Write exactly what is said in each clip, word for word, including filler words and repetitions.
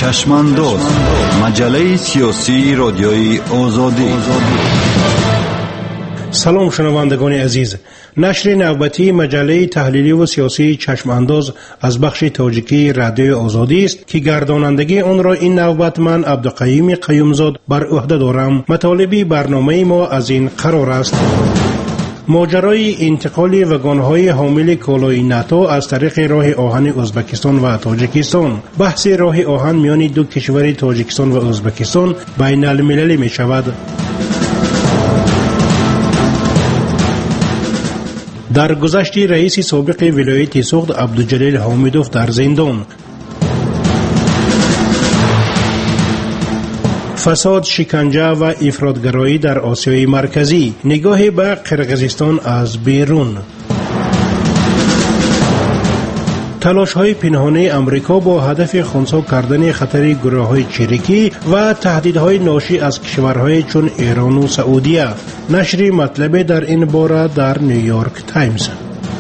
چشمانداز، مجله سیاسی رادیوی آزادی. سلام شنوندگان عزیز، نشر نوبتی مجله تحلیلی و سیاسی چشمانداز از بخش تاجیکی رادیوی آزادی است که گردانندگی آن را این نوبت من عبدالقیوم قیومزاد بر عهده دارم. مطالب برنامه ما از این قرار است: ماجرای انتقال واگن‌های حامل کالای ناتو از طریق راه آهن ازبکستان و تاجیکستان. بحث راه آهن میان دو کشور تاجیکستان و ازبکستان بین المللی می شود. در گذشت رئیس سابق ولایت سوخت عبدالجلیل حامدوف در زندان. فساد، شکنجه و افراطگرایی در آسیای مرکزی، نگاه به قرقیزستان از بیرون. تلاش های پنهانی امریکا با هدف خنثی کردن خطر گروه های چریکی و تهدیدهای ناشی از کشورهای چون ایران و سعودیه. نشر مطلب در این باره در نیویورک تایمز.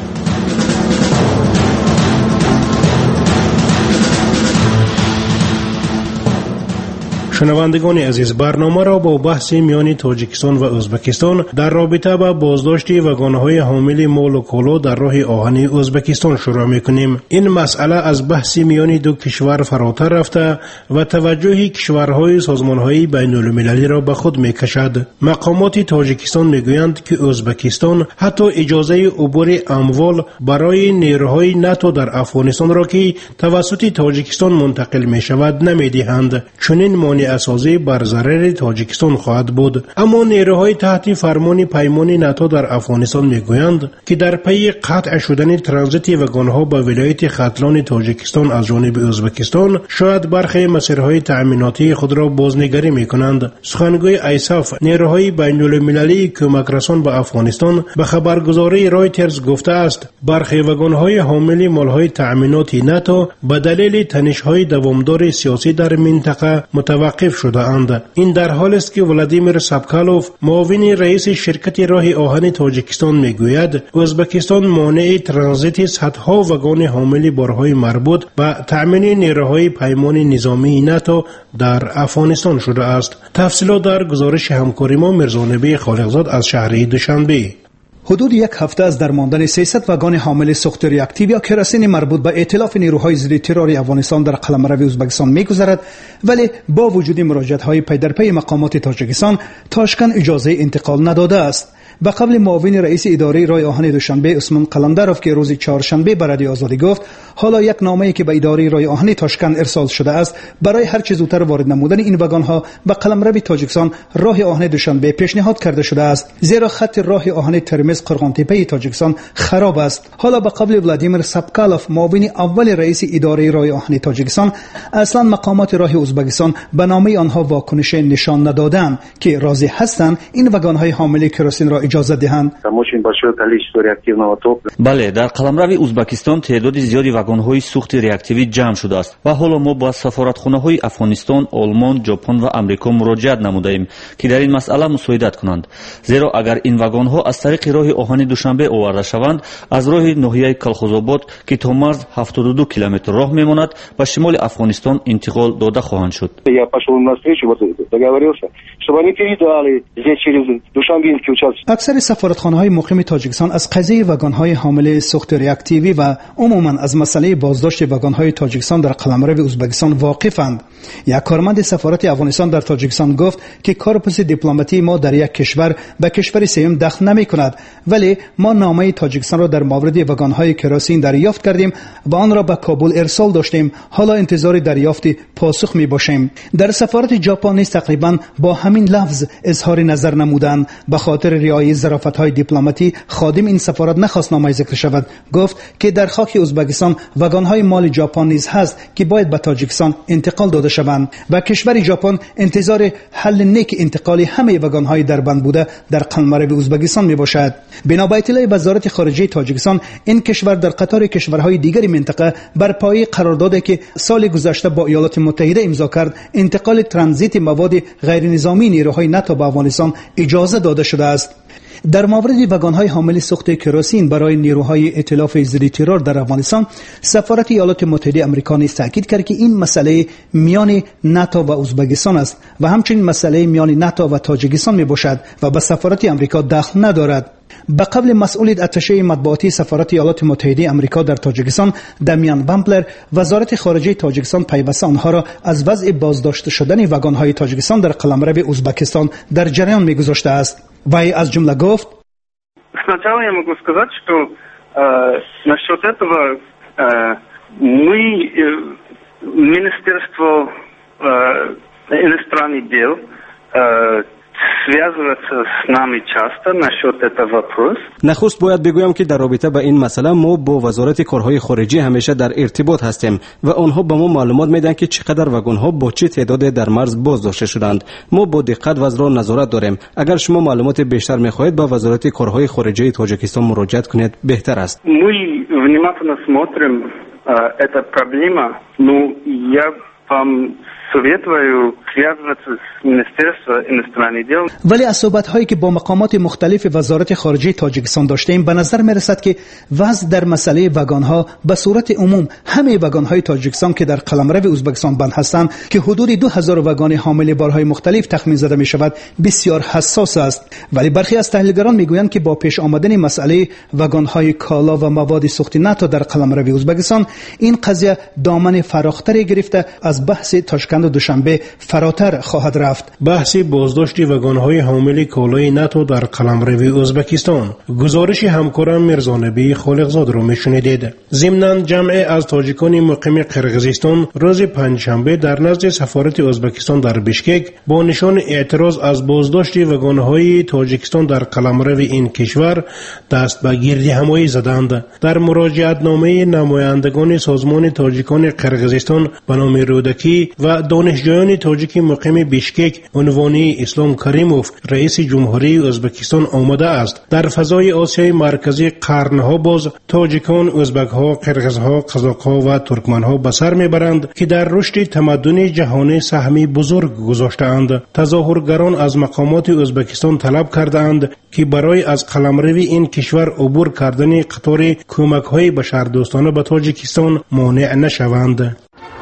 شنوندگان عزیز، برنامه را با بحث میان تاجیکستان و ازبکستان در رابطه با بازداشت واگن‌های حامل مال و کالا در راه آهن ازبکستان شروع می‌کنیم. این مسئله از بحث میان دو کشور فراتر رفته و توجه کشورهای سازمان‌های بین‌المللی را به خود می‌کشد. مقامات تاجیکستان می‌گویند که ازبکستان حتی اجازه عبور اموال برای نیروهای ناتو در افغانستان را که توسط تاجیکستان منتقل می‌شود نمی‌دهند، چنین مانع اساسی بر ضرر تاجیکستان خواهد بود. اما نیروهای تحت فرمان پیمان ناتو در افغانستان میگویند که در پی قطع شدن ترانزیت واگن‌ها به ولایت ختلان تاجیکستان از جانب ازبکستان شاید برخی مسیرهای تأمیناتی خود را بازنگری میکنند. سخنگوی ایساف، نیروهای بین‌المللی کمک رسان به افغانستان، به خبرگزاری رایترز گفته است برخی واگن‌های حامل مالهای تأمیناتی ناتو به دلیل تنش‌های دوامدار سیاسی در منطقه متوقف شده اند. این در حال است که ولادیمیر سابکالوف، معاون رئیس شرکت راه آهن تاجیکستان میگوید ازبکستان مانع ترانزیت صدها واگن حامل بارهای مربوط به تأمین نیروهای پیمان نظامی ناتو در افغانستان شده است. تفصیلات در گزارش همکاری ما مرزانبی خالقزاد از شهر دوشنبه. حدود یک هفته از درماندن سیصد واگن حامل سوخت راکتیو یا کرosین مربوط به ائتلاف نیروهای ضد ترور افغانستان در قلمرو ازبکستان می‌گذرد، ولی با وجود مراجعت‌های پی در پی مقامات تاجیکستان، تاشکند اجازه انتقال نداده است. به قبل معاون رئیس اداره راه آهن دوشنبه عثمان قلندروف که روز چهارشنبه به رادیو آزادی گفت حالا یک نامه‌ای که به اداره راه آهن تاشکند ارسال شده است برای هر چه زودتر وارد نمودن این واگن‌ها به قلمرو تاجیکستان راه آهن دوشنبه پیشنهاد کرده شده است، زیرا خط راه آهن ترمز قرغانتپه تاجیکستان خراب است. حالا به قبل ولادیمیر سابکالوف، معاون اول رئیس اداره راه آهن تاجیکستان، اصلا مقامات راه ازبکستان به نامه آنها واکنش نشان ندادند که راضی هستند این واگن‌های حامل کرosین را اجازه دهند. بله، در قلمرو ازبکستان تعداد زیادی واگن‌های سوخت راکتیوی جمع شده است و حالا ما با سفارتخانه‌های افغانستان، آلمان، ژاپن و آمریکا مراجعت نموده‌ایم که در این مسئله مساعدت کنند، زیرا اگر این واگن‌ها از طریق راه آهن دوشنبه آورده شوند، از راه ناحیه کلخوزآباد که تا مرز هفتاد و دو کیلومتر راه میماند به شمال افغانستان انتقال داده خواهند شد. اکثر سفارتخانه‌های مقیم تاجیکستان از قضیه واگن‌های حامل سوخت راکتیوی و عموماً از مسئله بازداشت واگن‌های تاجیکستان در قلمرو ازبکستان واقفند. یک کارمند سفارت افغانستان در تاجیکستان گفت که کارپس دیپلماتی ما در یک کشور به کشور سوم دخل نمی‌کند، ولی ما نامه تاجیکستان را در مورد واگن‌های کرosین دریافت کردیم و آن را به کابل ارسال داشتیم. حالا انتظار دریافت پاسخ می‌باشیم. در سفارت ژاپن نیز تقریباً با همین لفظ اظهار نظر نمودند. به خاطر رعایت ظرافت‌های دیپلماتی خادم این سفارت نخواست نامه ذکر شود. گفت که در خاک ازبکستان واگن‌های مال ژاپن نیز هست که باید به تاجیکستان انتقال داده شوند و کشور ژاپن انتظار حل نیک انتقال همه واگن‌های در بند بوده در قلمرو ازبکستان میباشد. بنا به اطلاع وزارت خارجه تاجیکستان، این کشور در قطار کشورهای دیگر منطقه بر پایه قراردادی که سال گذشته با ایالات متحده امضا کرد انتقال ترانزیت مواد غیر نظامی نیروهای ناتو به افغانستان اجازه داده شده است. در مورد واگن‌های حامل سوخت کرosین برای نیروهای ائتلاف ضد ترور در افغانستان، سفارت ایالات متحده آمریکا نیز تاکید کرد که این مسئله میان ناتو و ازبکستان است و همچنین مسئله میان ناتو و تاجیکستان میباشد و به سفارت آمریکا دخل ندارد. به قول مسئول اتشه مطبوعاتی سفارت ایالات متحده آمریکا در تاجیکستان دمیان بامپلر، وزارت خارجه تاجیکستان پیوسته آنها را از وضع بازداشت شدن واگن‌های تاجیکستان در قلمرو ازبکستان در جریان میگذاشته است. وی از جمله گفت: Сначала я могу сказать, что э, насчет этого э, мы, э, Министерство э, иностранных дел, э, связываться с нами часто насчет этого вопроса. نخست باید بگویم که در رابطه با این مسئله ما با وزارت کارهای خارجه همیشه در ارتباط هستیم و آنها به ما معلومات میدن که چقدر واگن‌ها با چه تعداد در مرز بازداشته شدند. ما با دقت وضع را نظارت داریم. اگر شما معلومات بیشتر می‌خواهید با وزارت کارهای خارجه تاجیکستان مراجعه کنید بهتر است. Мы внимательно смотрим эта проблема, но я вам советую связываться с Министерством иностранных дел. ولی از صحبت‌هایی که با مقامات مختلف وزارت خارجه تاجیکستان داشتیم به نظر می‌رسد که وضع در مسئله واگن‌ها به صورت عموم همه واگن‌های تاجیکستان که در قلمرو ازبکستان بند هستند که حدود دو هزار واگن حامل بارهای مختلف تخمین زده می‌شود بسیار حساس است. ولی برخی از تحلیلگران می‌گویند که با پیش آمدن مسئله واگن‌های کالا و مواد سوخت ناتو در قلمرو ازبکستان این قضیه دامن فراختری گرفته از بحث تاشکند و دوشنبه فراتر خواهد رفت. بحث بازداشت واگن‌های حامل کالای ناتو در قلمرو ازبکستان. گزارش همکارم میرزانبی خالقزاد را میشنیدید. ضمناً جمع از تاجیکان مقیم قرقیزستان روز پنجشنبه در نزد سفارت ازبکستان در بشکک با نشان اعتراض از بازداشت واگن‌های تاجیکستان در قلمرو این کشور دست به گردهمایی زدند. در مراجعت نامه نمایندگان سازمان تاجیکان قرقیزستان به نام رودکی و دانشجویان تاجیک مقیم بشکک عنوانی اسلام کریموف رئیس جمهوری ازبکستان آمده است. در فضای آسیای مرکزی قرنها باز تاجیکان، ازبک‌ها، قرغیزها، قزاق‌ها و ترکمن‌ها به سر میبرند که در رشد تمدن جهانی سهمی بزرگ گذاشته‌اند. تظاهرگران از مقامات ازبکستان طلب کردند که برای از قلمرو این کشور عبور کردن قطار کمک‌های بشردوستانه به تاجیکستان مانع نشوند.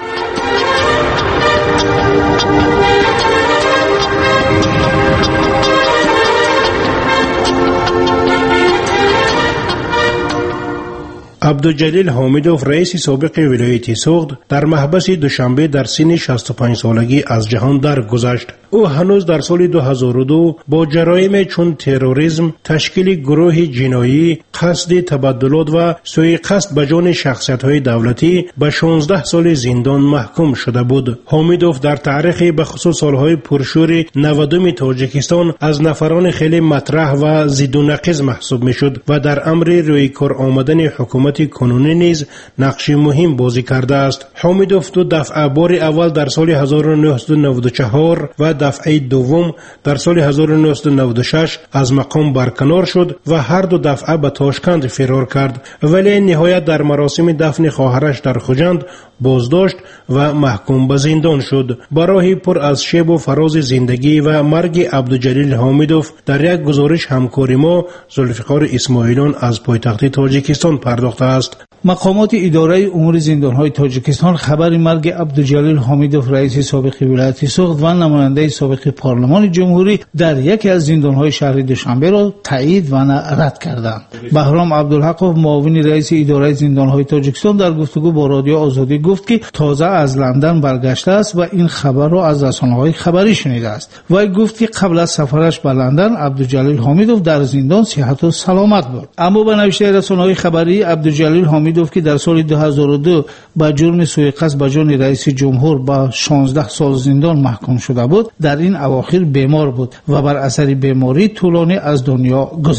عبدالجلیل حامیدوف رئیس سابق ولایت سوخت در محبس دوشنبه در سن شصت و پنج سالگی از جهان درگذشت. او هنوز در سال دو هزار و دو با جرایم چون تروریسم، تشکیل گروه جنایی، قصد تبدلات و سوء قصد به جان شخصیت‌های دولتی به شانزده سال زندان محکوم شده بود. حامیدوف در تاریخ به خصوص سالهای پرشور نودم تاجیکستان از نفران خیلی مطرح و ضد و نقیض محسوب میشد و در امر روی کار آمدن حکومت کنونی نیز نقش مهم بازی کرده است. حامیدوف دو دفعه بار اول در سال هزار و نهصد و نود و چهار و دفعه دوم در سال هزار و نهصد و نود و شش از مقام برکنار شد و هر دو دفعه به تاشکند فرار کرد، ولی نهایت در مراسم دفن خواهرش در خوجند بازداشت و محکوم به زندان شد. برای پر از شیب و فراز زندگی و مرگ عبدالجلیل حامیدوف در یک گزارش همکار ما ذوالفقار اسماعیلیان از پایتخت تاجیکستان پرداخته است. مقامات اداره امور زندانهای تاجیکستان خبر مرگ عبدالجلیل حامیدوف رئیس سابق ولایت سوخت و نماینده سابق پارلمان جمهوری در یکی از زندانهای شهر دوشنبه را تایید و رد کردند. بهرام عبدالحق معاون رئیس اداره زندانهای تاجیکستان در گفتگو با رادیو آزادی گفت که تازه از لندن برگشته است و این خبر را از رسانه‌های خبری شنیده است. وی گفت که قبل از سفرش به لندن عبدالجلیل حامیدوف در زندان صحت و سلامت بود. اما به نوشته رسانه‌های خبری عبدالجلیل حامیدوف که در سال دو هزار و دو با جرم سوء قصد به جان رئیس جمهور با شانزده سال زندان محکوم شده بود، در این اواخر بیمار بود و بر اثر بیماری طولانی از دنیا گذشت.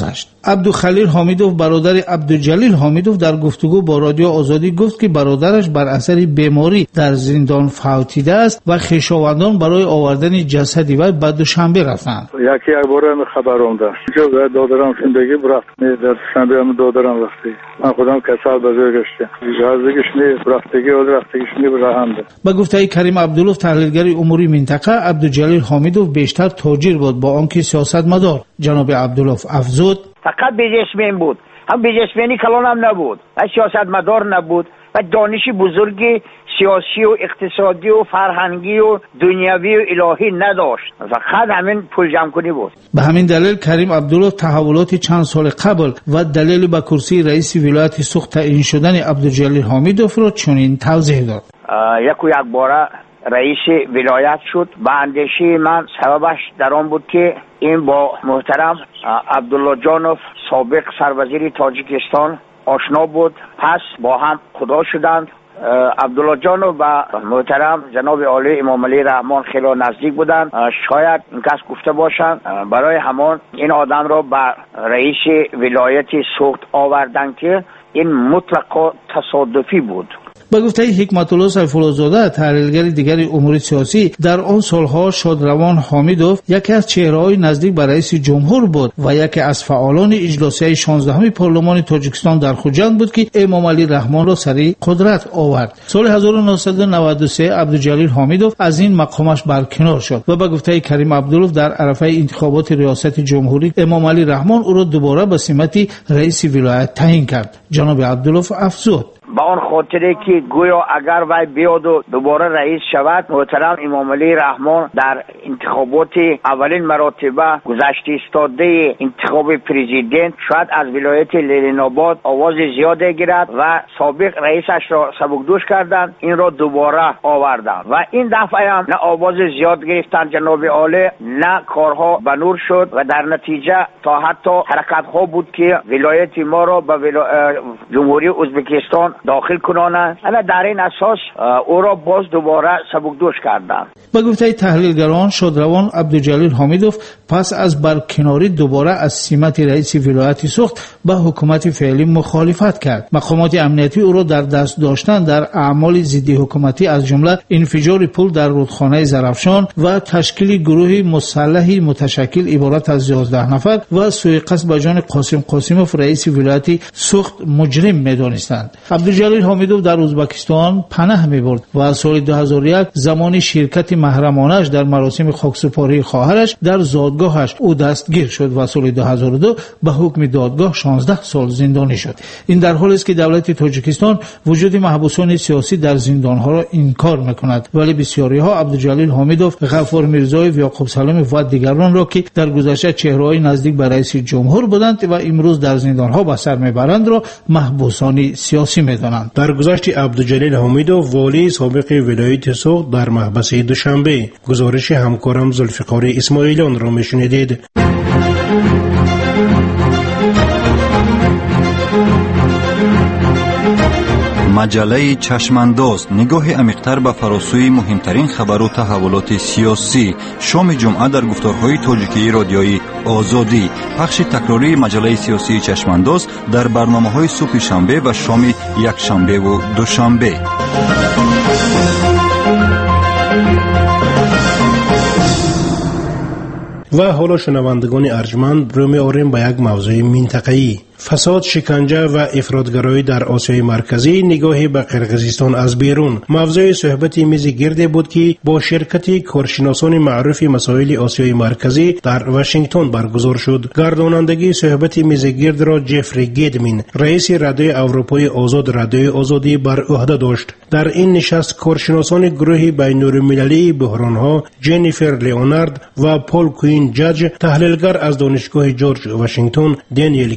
عبدالخلیل حمیدوف برادر عبدالجلیل حمیدوف در گفتگو با رادیو آزادی گفت که برادرش بر اثر بیماری در زندان فوتیده است و خویشاوندان برای آوردن جسد وی به دوشنبه رفتند. یکی یک بار خبر اومد جو دادرم زندگی برفت نه در دوشنبه هم دادرم رفتی من خودم کسال بزرگ گشتم اجازهش نه رفتگی و رفتگیش نه براهنده. با گفته کریم عبدالله تحلیلگر اموری منطقه، عبدالجلیل حمیدوف بیشتر تاجر بود با آنکه سیاستمدار. جناب عبدالله افزود فقط بیزنسمن بود، هم بیزنسمنی کلان هم نبود و سیاستمدار نبود و دانش بزرگی سیاسی و اقتصادی و فرهنگی و دنیوی و الهی نداشت، فقط همین پول جمع کنی بود. به همین دلیل کریم عبدالله تحولات چند سال قبل و دلیل به کرسی رئیس ولایت سوخت تعیین شدن عبدالجلیل حمیدوف را چنین توضیح داد. یک و یک باره رئیس ولایت شد. به اندیشه من سببش در آن بود که این با محترم عبدالله جانوف سابق سروزیر تاجیکستان آشنا بود، پس با هم خدا شدند. عبدالله جانوف و محترم جناب عالی امام علی رحمان خیلی نزدیک بودند. شاید این کس گفته باشند برای همان این آدم را به رئیس ولایت سوخت آوردن که این مطلقا تصادفی بود. با گفته حکمت الله سیفالله زاده تحلیلگر دیگر امور سیاسی، در آن سالها شادروان حمیدوف یکی از چهره‌های نزدیک به رئیس جمهور بود و یکی از فعالان اجلاسیه شانزدهم پارلمان تاجیکستان در خوجند بود که امام علی رحمان را سر قدرت آورد. سال هزار و نهصد و نود و سه عبدالجلیل حمیدوف از این مقامش برکنار شد و با گفته کریم عبدالله در عرفه انتخابات ریاست جمهوری امام علی رحمان او را دوباره به سمت رئیس ولایت تعیین کرد. جناب عبدالله افزود با آن خاطره که گویا اگر وی بیاد و دوباره رئیس شود، محترم امام علی رحمان در انتخابات اولین مراتبه گذشته ایستاده انتخاب پرزیدنت شاید از ولایت لرین آباد آواز زیاد گیرد و سابق رئیسش را سبکدوش کردند، این را دوباره آوردند و این دفعه هم نه آواز زیاد گرفتن جناب عالی، نه کارها به نور شد و در نتیجه تا حتی حرکت ها بود که ولایت ما را به ولا... جمهوری ازبکستان داخل کنانند. انا در این اساس او را باز دوباره سبکدوش کردند. با گفته تحلیلگران، شادروان عبدالجلیل حمیدوف پس از برکناری دوباره از سمت رئیس ولایت سوخت به حکومت فعلی مخالفت کرد. مقامات امنیتی او را در دست داشتن در اعمال ضد حکومتی از جمله انفجار پل در رودخانه زرافشان و تشکیل گروه مسلحی متشکل عبارت از یازده نفر و سوءقصد به جان قاسم قاسموف رئیس ولایت سوخت مجرم می‌دانستند. عبدالجلیل حمیدوف در ازبکستان پناه می‌برد و از سال دو هزار و یک زمان شرکت محرمانش در مراسم خاکسپاری خواهرش در زادگاهش او دستگیر شد و سال دو هزار و دو به حکم دادگاه شانزده سال زندانی شد. این در حالی است که دولت تاجیکستان وجود محبوسان سیاسی در زندانها را انکار می‌کند، ولی بسیاری‌ها عبدالجلیل حمیدوف، غفار میرزایی و یعقوب سلامی و دیگران را که در گذشته چهره‌های نزدیک به رئیس جمهور بودند و امروز در زندانها به سر میبرند را محبوسان سیاسی می‌دانند. در گذشته عبدالجلیل حمیدوف والی سابق ولایت سوخت در محبس دوشنبه. گزارش همکارم ذوالفقار اسماعیلیان را میشنیدید. مجله چشمانداز، نگاه عمیق‌تر به فراسوی مهمترین خبر و تحولات سیاسی. شام جمعه در گفتارهای تاجیکی رادیویی آزادی. پخش تکراری مجله سیاسی چشمانداز در برنامه‌های صبح شنبه و شام یکشنبه و دوشنبه. و حالا شنوندگان ارجمند رو می آوریم به یک موضوع منطقه‌ای. فساد، شکنجه و افراطگرایی در آسیای مرکزی، نگاهی به قرقیزستان از بیرون. موضوع صحبت میز گرد بود که با شرکت کارشناسان معروف مسائل آسیای مرکزی در واشنگتن برگزار شد. گردانندگی صحبت میز گرد را جفری گیدمین، رئیس رادیوی اروپای آزاد رادیوی آزادی بر عهده داشت. در این نشست کارشناسان گروه بین‌المللی بحران‌ها جنیفر لیونارد و پول کوین جاج، تحلیلگر از دانشگاه جورج واشنگتن دانیل کیمیچ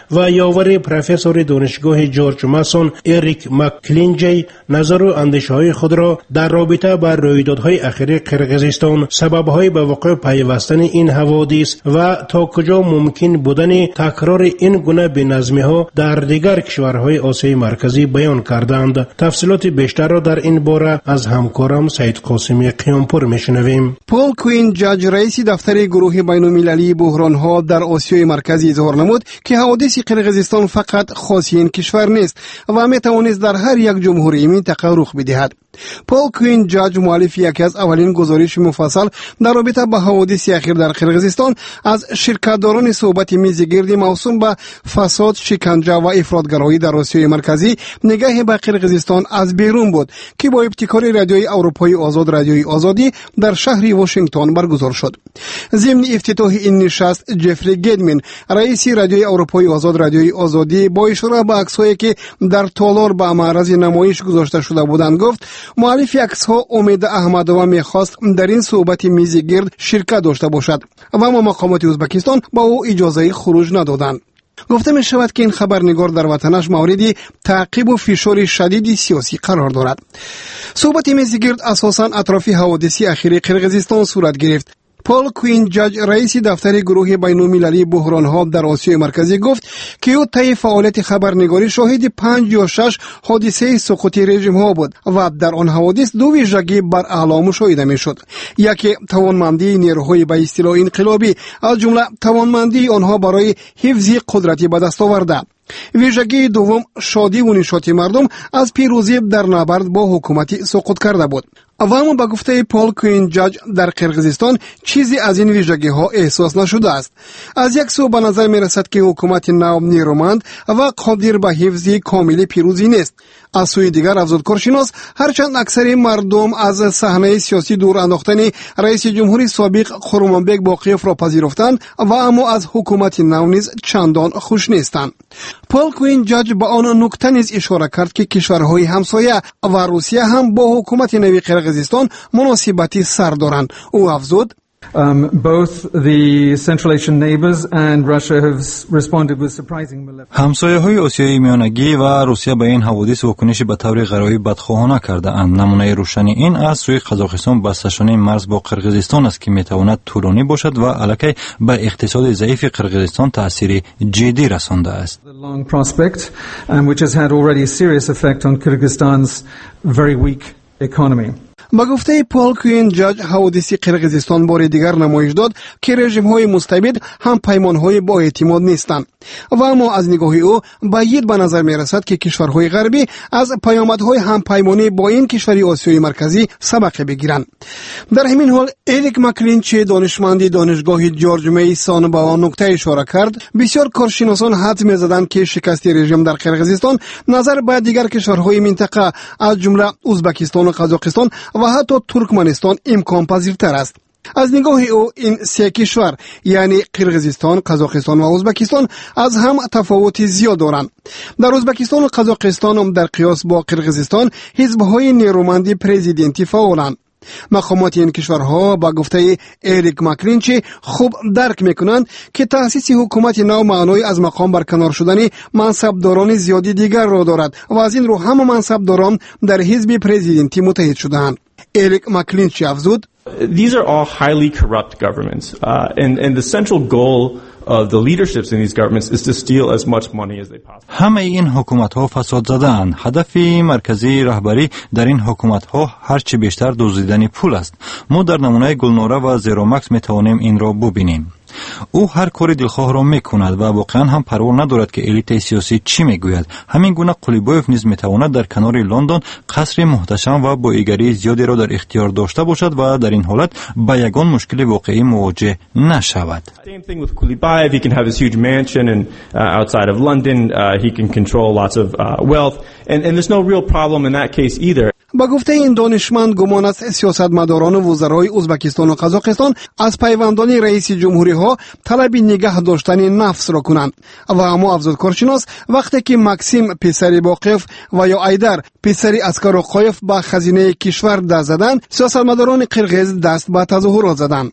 و یاور پروفسور دانشگاه جورج ماسون اریک مکلینجی نظر و اندیشه های خود را در رابطه با رویدادهای اخیر قرقیزستان، سببهای به وقوع پیوستن این حوادث و تا کجا ممکن بودن تکرار این گونه بی‌نظمی ها در دیگر کشورهای آسیای مرکزی بیان کردند. تفصیلات بیشتر را در این باره از همکارم سید قاسمی قیامپور میشنویم. پول کوین جاج رئیس دفتر گروه بین‌المللی بحران‌ها در آسیای مرکزی اظهار نمود که حوادث قرقیزستان فقط خاص این کشور نیست و میتوانست در هر یک جمهوری منطقه رخ بدهد. پول کوین جاج مؤلف یکی از اولین گزارش مفصل در رابطه با حوادث اخیر در قرقیزستان از شرکت‌داران صحبت میز گرد موسوم به فساد، شکنجه و افراطگرایی در آسیای مرکزی نگاه به قرقیزستان از بیرون بود که با ابتکار رادیوی اروپایی آزاد رادیوی آزادی در شهر واشنگتن برگزار شد. ضمن افتتاح این نشست جفری گیدمن رئیس رادیوی اروپایی آزاد رادیوی آزادی با اشاره به عکس‌هایی که در تالار به معرض نمایش گذاشته شده بودند گفت مؤلف عکس‌ها امید احمدووا می‌خواست در این صحبت میز گرد شرکت داشته باشد و اما مقامات ازبکستان با او اجازه خروج ندادند. گفته می شود که این خبرنگار در وطنش مورد تعقیب و فشار شدید سیاسی قرار دارد. صحبت میز گرد اساساً اطراف حوادث اخیر قرقیزستان صورت گرفت. پول کوین جاج رئیس دفتر گروه بین‌المللی بحران‌ها در آسیای مرکزی گفت که او طی فعالیت خبرنگاری شاهد پنج یا شش حادثه سقوط رژیم‌ها بود و در آن حوادث دو ویژگی بر اعلی مشاهده می‌شد. یکی توانمندی نیروهای به اصطلاح انقلابی، از جمله توانمندی آنها برای حفظ قدرت به دست آورده. ویژگی دوم شادی و نشاط مردم از پیروزی در نبرد با حکومت سقوط کرده بود. و اما به گفته پول کوین جاج در قرقیزستان چیزی از این ویژگی ها احساس نشده است. از یک سو به نظر می رسد که حکومت نو نیرومند و قادر به حفظ کامل پیروزی نیست. از سوی دیگر افزود کارشناس هرچند اکثر مردم از صحنه سیاسی دور انداختن رئیس جمهوری سابق خرمانبک باقیف را پذیرفتند و اما از حکومت نو نیز چندان خوش نیستند. پول کوین جاج به آن نکته نیز اشاره کرد که کشورهای همسایه و روسیه هم با حکومت نو قرقیزستان مناسبتی سر دارند. او افزود Um, both the Central Asian neighbors and Russia have responded with surprising malevolence. همسایه‌های آسیای میانگی و روسیه به این حوادث واکنش به طور غرایی بدخواهانه کرده‌اند. نمونه روشن این از سوی قزاقستان بسته‌شدن مرز با قرقیزستان است که میتواند طولانی باشد و الکی به اقتصاد ضعیف قرقیزستان تأثیر جدی رسانده است. The long prospect, um, which has had already a serious effect on Kyrgyzstan's very weak economy. با گفته پول کوین جاج حوادث قرقیزستان بار دیگر نمایش داد که رژیم‌های مستبد هم پیمان‌های با اعتماد نیستند و اما از نگاه او باید به نظر می‌رسد که کشورهای غربی از پیامدهای هم پیمانی با این کشور آسیای مرکزی سبق بگیرند. در همین حال اریک مکلینچی دانشمند دانشگاه جورج میسون با آن نکته اشاره کرد بسیار کارشناسان حدس می‌زدند که شکست رژیم در قرقیزستان نظر به دیگر کشورهای منطقه از جمله ازبکستان و قزاقستان و حتی ترکمنستان امکان پذیرتر است. از نگاه او این سه کشور یعنی قرقیزستان، قزاقستان و ازبکستان از هم تفاوت زیاد دارند. در ازبکستان و قزاقستان هم در قیاس با قرقیزستان حزب‌های نیرومند پرزیدنتی فعالند. مقامات این کشورها با گفته اریک مکلینچی خوب درک میکنند که تأسیس حکومت نو معنای از مقام برکنار شدن منصبداران زیادی دیگر را دارد و از این رو همه منصبداران در حزب پرزیدنتی متحد شدند. اریک مکلینچی افزود These are all highly corrupt governments uh, and, and the central goal of the leaderships in these governments is to steal as much money as they possibly. همه این حکومت ها فساد زده‌اند. هدف مرکزی رهبری در این حکومت ها هرچی بیشتر دزدیدن پول است. ما در نمونه گلناره و زیرومکس می توانیم این را ببینیم. او هر کاری دلخواه را میکند و واقعا هم پروا ندارد که الیت سیاسی چی میگوید. همین گونه قلیبوف نیز میتواند در کنار لندن قصر محتشم و با ایگری زیادی را در اختیار داشته باشد و در این حالت با یگان مشکل واقعی مواجه نشود. Same thing with Kulibayev. He can have his huge mansion and uh, outside of London. Uh, he can control lots of uh, wealth and and there's no real problem in that case either. با گفته این دانشمند گمان است سیاستمداران و وزرای ازبکستان و قزاقستان از پیوندان رئیس جمهوری ها طلب نگه داشتن نفس را کنند و اما افزود کارشناس وقتی که مکسیم پسری باقیف و یا ایدر پسری اسکر قایف با خزینه کشور دست زدند سیاستمداران قرقیز دست به تظاهرات زدند.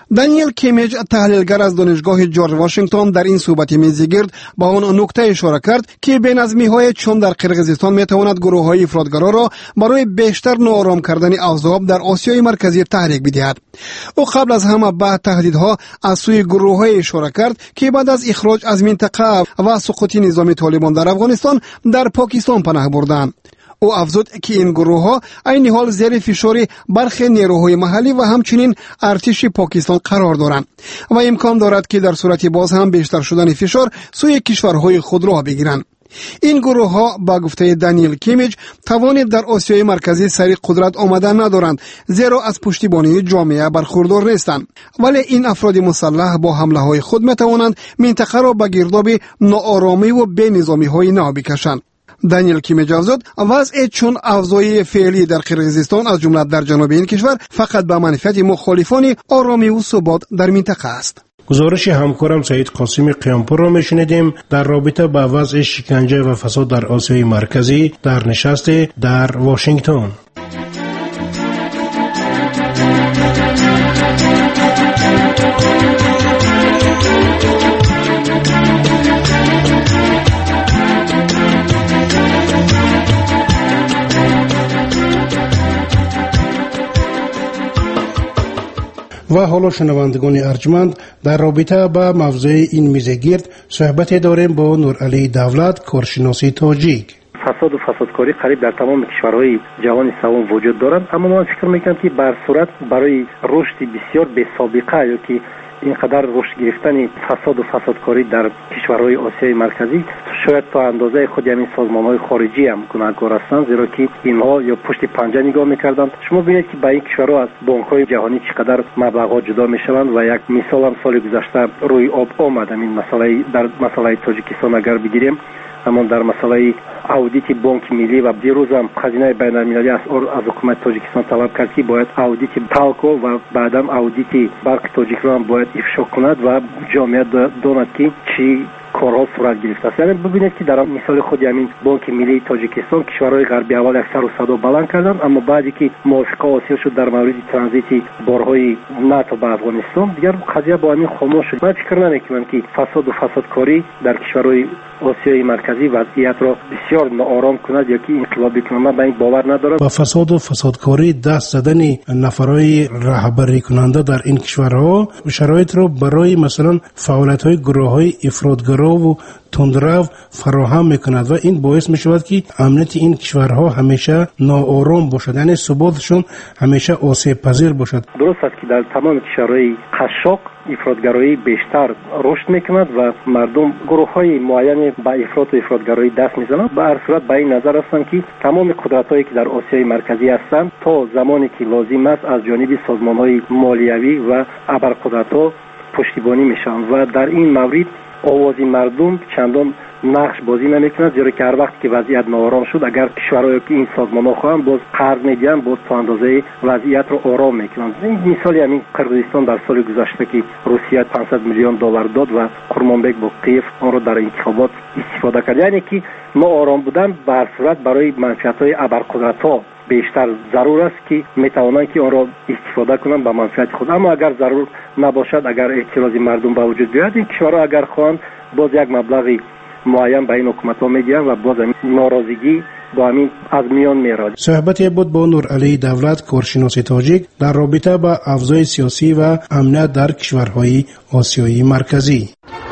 دانیل کیمیج تحلیلگر از دانشگاه جورج واشنگتن در این صحبت میزگرد با آن نکته اشاره کرد که بینظمی‌های چون در قرقیزستان میتواند گروه‌های افراطگرا را برای بیشتر ناآرام کردن اوضاع در آسیای مرکزی تحریک بدهد. او قبل از همه به تهدیدها از سوی گروه‌های اشاره کرد که بعد از اخراج از منطقه و سقوط نظام طالبان در افغانستان در پاکستان پناه بردند. او افزود که این گروه ها عین حال زیر فشار برخی نیروهای محلی و همچنین ارتش پاکستان قرار دارند و امکان دارد که در صورت باز هم بیشتر شدن فشار سوی کشورهای خود را بگیرند. این گروه ها با گفته دانیل کیمیج توان در آسیای مرکزی سری قدرت آمدن ندارند، زیرا از پشتیبانی جامعه برخوردار نیستند، ولی این افراد مسلح با حمله های خود می توانند منطقه را به گرداب ناآرامی و بی نظامی های نو بکشند. دانیل کیمیج افزود وضع چون اوضاع فعلی در قرقیزستان از جمله در جنوب این کشور فقط به منفعت مخالفان آرامی و ثبات در منطقه است. گزارش همکارم سعید قاسمی قیامپور را میشنیدیم در رابطه با وضع شکنجه و فساد در آسیای مرکزی در نشست در واشنگتن. و حالا شنوندگان ارجمند در رابطه با موضوع این میزگرد صحبت داریم با نورعلی دولت، کارشناس تاجیک. فساد و فسادکاری قریب در تمام کشورهای جهان سوم وجود دارند، اما من فکر میکنم که بر صورت برای رشد بسیار بی سابقه یا که اینقدر رشد گرفتن فساد و فسادکاری در کشورهای آسیای مرکزی شاید تا اندازه خود همین سازمان‌های خارجی هم گناهکار هستند، زیرا که اینها یا پشت پنجه نگاه می‌کردند. شما ببینید که با این کشورها از بانک‌های جهانی چقدر مبلغ‌ها جدا می‌شوند و یک مثال هم سال گذشته روی آب آمد. این مسئله در مسئله تاجیکستان اگر بگیریم، اما در مسئله اودیت بانک ملی و دیروز هم خزینه بین‌المللی از از حکومت تاجیکستان طلب کرد که باید اودیت تالکو و بعدم اودیت برق تاجیکستان باید افشا کند و جامعه داند که چی کارها صورت گرفته است. یعنی ببینید که در مثال خود همین بانک ملی تاجیکستان کشورهای غربی اول یک سر و صدا بلند کردند، اما بعدی که موافقه حاصل شد در مورد ترانزیت بارهای نفت به افغانستان دیگر قضیه با همین خاموش شد. من فکر نمی‌کنم که فساد و فسادکاری در کشورهای آسیای مرکزی وضعیت را بسیار ناآرام کند یا که انقلابی کند. من به این باور ندارم. با فساد و فسادکاری دست زدن نفرای رهبری کننده در این کشورها شرایط را برای مثلا فعالیت‌های گروه‌های افراطگرا و تندرو فراهم میکند و این باعث میشود که امنیت این کشورها همیشه ناآرام باشد، یعنی ثباتشون همیشه آسیب پذیر باشد. درست است که در تمام کشورهای خشاق افراطگرایی بیشتر رشد میکند و مردم گروه‌های معینی با افراط و افراطگرایی دست میزنند. به هر صورت به این نظر هستند که تمام قدرت‌هایی که در آسیای مرکزی هستند تا زمانی که لازم است از جانب سازمان‌های مالیوی و ابرقدرت‌ها پشتیبانی میشوند و در این مورد آواز مردم چندان نقش بازی نمیکنند، زیرا که هر وقت که وضعیت ناآرام شد اگر کشورهایی که این سازمان‌ها خواهند باز قرض میدهند، باز تا اندازه وضعیت رو آرام میکنند. این مثالی همین قرقیزستان در سال گذشته که روسیه پانصد میلیون دلار داد و قرمانبک با قیف آن را در انتخابات استفاده کرد. یعنی که ناآرام بودن به هر صورت برای منفعت‌های ابرقدرت‌ها بیشتر ضرور است که میتوانند که آن را استفاده کنند به منفعت خود. اما اگر ضرور نباشد، اگر اعتراض مردم به وجود بیاید، این کشورها اگر خواهند باز یک مبلغی معین به این حکومت‌ها میدهند و باز ناراضگی با همین از میان میرود. صحبتی بود با نورعلی دولت، کارشناس تاجیک، در رابطه با اوضاع سیاسی و امنیت در کشورهای آسیایی مرکزی.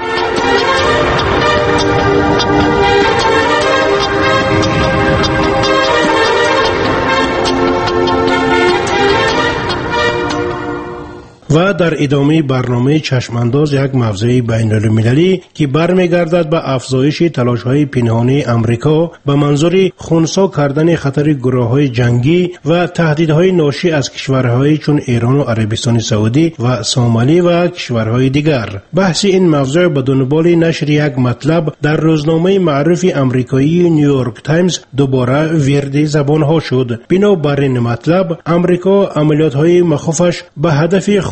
و در ادامه برنامه چشمانداز یک موضوع بین المللی که برمیگردد به افزایش تلاش‌های پنهانی امریکا به منظور خنثی کردن خطر گروه‌های جنگی و تهدیدهای ناشی از کشورهای چون ایران و عربستان سعودی و سومالی و کشورهای دیگر. بحث این موضوع به دنبال نشر یک مطلب در روزنامه معروف امریکایی نیویورک تایمز دوباره ورد زبانها شد. بنابر این مطلب امریکا عملیات‌های مخوفش به هدف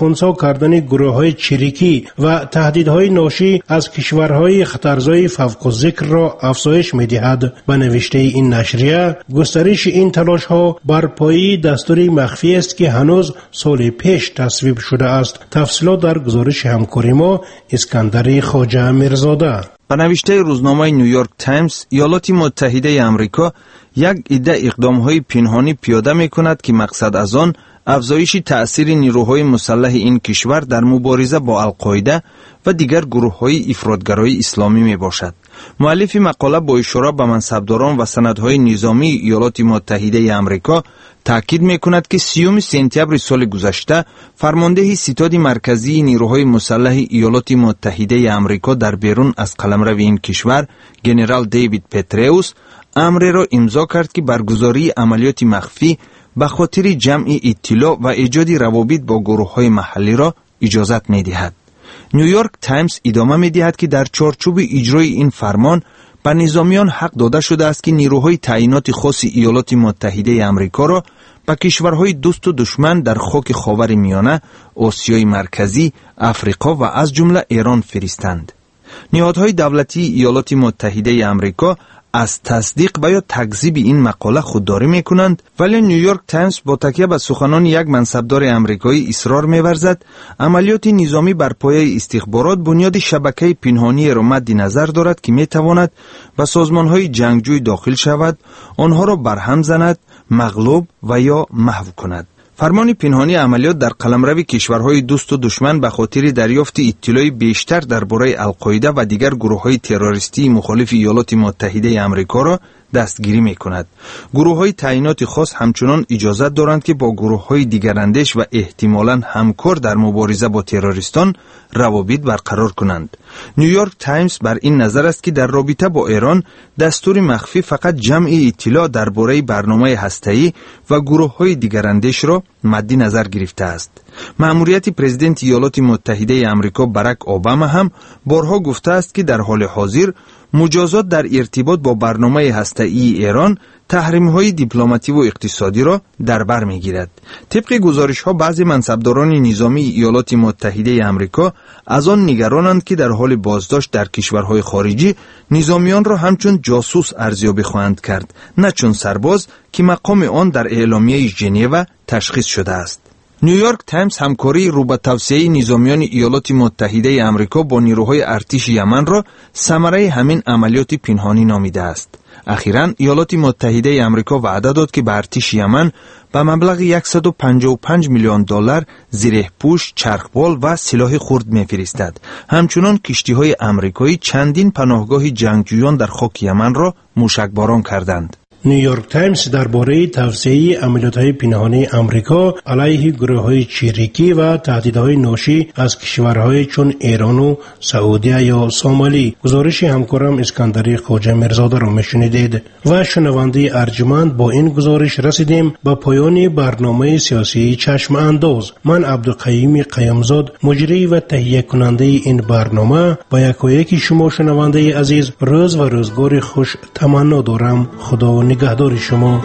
خنثی کردن گروه‌های چریکی و تهدیدهای ناشی از کشورهای خطرزای فوق الذکر را افزایش می‌دهد. به نوشته این نشریه، گسترش این تلاش‌ها بر پایه دستور مخفی است که هنوز سال پیش تصویب شده است. تفصیلات در گزارش همکاری ما اسکندر خواجه میرزاده. به نوشته روزنامه نیویورک تایمز، ایالات متحده آمریکا یک عده اقدام‌های پنهانی پیاده می‌کند که مقصد از آن افزایش تأثیر نیروهای مسلح این کشور در مبارزه با القاعده و دیگر گروه‌های افراطگرای اسلامی میباشد. مؤلف مقاله با اشاره به منصبداران و سندهای نظامی ایالات متحده آمریکا تاکید می‌کند که سیوم سپتامبر سال گذشته فرمانده ستاد مرکزی نیروهای مسلح ایالات متحده آمریکا در بیرون از قلمرو این کشور، ژنرال دیوید پتروس، امر را امضا کرد که برگزاری عملیات مخفی به خاطر جمع اطلاع و ایجاد روابط با گروه‌های محلی را اجازت می‌دهد. نیویورک تایمز ادامه می‌دهد که در چارچوب اجرای این فرمان به نظامیان حق داده شده است که نیروهای تعیینات خاص ایالات متحده آمریکا را به کشورهای دوست و دشمن در خاک خاورمیانه، آسیای مرکزی، افریقا و از جمله ایران فرستند. نهادهای دولتی ایالات متحده آمریکا از تصدیق و یا تکذیب این مقاله خودداری میکنند، ولی نیویورک تایمز با تکیه به سخنان یک منصبدار آمریکایی اصرار می‌ورزد عملیات نظامی بر پایه استخبارات بنیاد شبکه پنهانی را مد نظر دارد که میتواند به سازمان‌های جنگجوی داخل شود، آنها را برهم زند، مغلوب و یا محو کند. فرمان پنهانی عملیات در قلمرو کشورهای دوست و دشمن به خاطر دریافت اطلاع بیشتر درباره القاعده و دیگر گروه‌های تروریستی مخالف ایالات متحده آمریکا را دستگیری می‌کند. گروه‌های تعیینات خاص همچنان اجازه دارند که با گروه‌های دیگراندیش و احتمالاً همکار در مبارزه با تروریستان روابط برقرار کنند. نیویورک تایمز بر این نظر است که در رابطه با ایران دستور مخفی فقط جمع اطلاع درباره برنامه هسته‌ای و گروه‌های دیگراندیش را مد نظر گرفته است. مأموریت پرزیدنت ایالات متحده آمریکا باراک اوباما هم بارها گفته است که در حال حاضر مجازات در ارتباط با برنامه هسته‌ای ایران تحریم‌های دیپلماتی و اقتصادی را در بر می‌گیرد. طبق گزارش‌ها بعضی منصبداران نظامی ایالات متحده آمریکا از آن نگرانند که در حال بازداشت در کشورهای خارجی نظامیان را همچون جاسوس ارزیابی خواهند کرد، نه چون سرباز که مقام آن در اعلامیه ژنو تشخیص شده است. نیویورک تایمز همکاری رو به توسعه نظامیان ایالات متحده آمریکا با نیروهای ارتش یمن را ثمره همین عملیات پنهانی نامیده است. اخیراً ایالات متحده آمریکا وعده داد که به ارتش یمن به مبلغ صد و پنجاه و پنج میلیون دلار زره پوش، چرخبال و سلاح خرد می‌فرستد. همچنان کشتی‌های آمریکایی چندین پناهگاه جنگجویان در خاک یمن را موشکباران کردند. نیویورک تایمز درباره توسعه عملیات‌های پنهانی آمریکا علیه گروه‌های چریکی و تهدیدهای ناشی از کشورهای چون ایران و سعودی یا سومالی، گزارش همکارم اسکندر خواجه میرزاده را میشنیدید. و شنونده ارجمند، با این گزارش رسیدیم به پایان برنامه سیاسی چشم انداز. من عبدالقیوم قیامزاد، مجری و تهیه کننده این برنامه، با یکایک شما شنونده عزیز روز و روزگار خوش تمنا دارم. خدا نگهدار شما.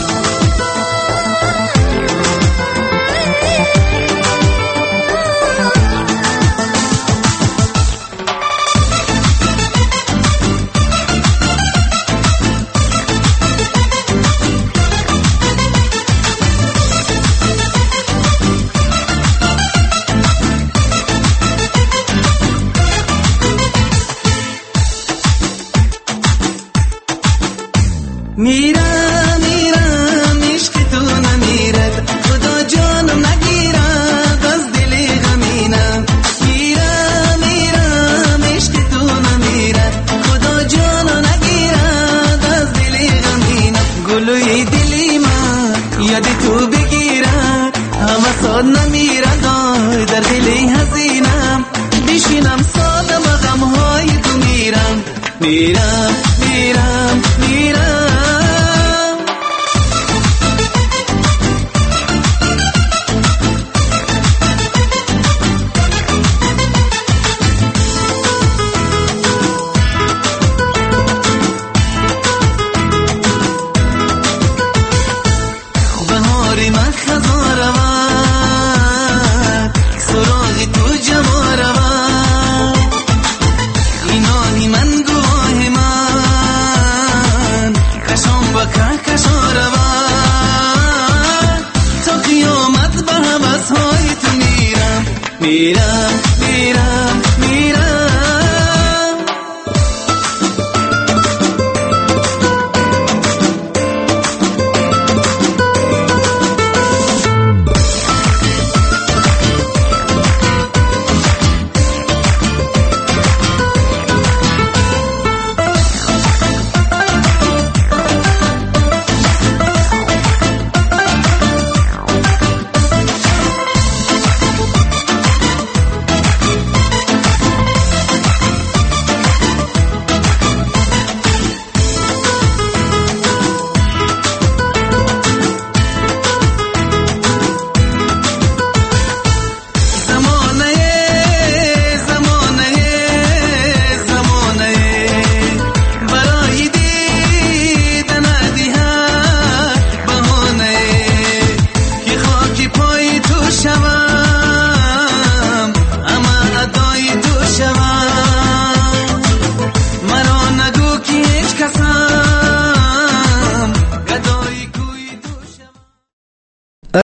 میرم میرم عشق تو نمیرد، خدا جانم نگیرد از دل غمینم. میرم میرم عشق تو نمیرد، خدا جانم نگیرد از دل غمینم. گلوی دلی من یاد تو بگیرد، همه ساد نمیرد در دل حزینم. بشینم سادم و غمهای تو میرم. میرم میرم میرم میرم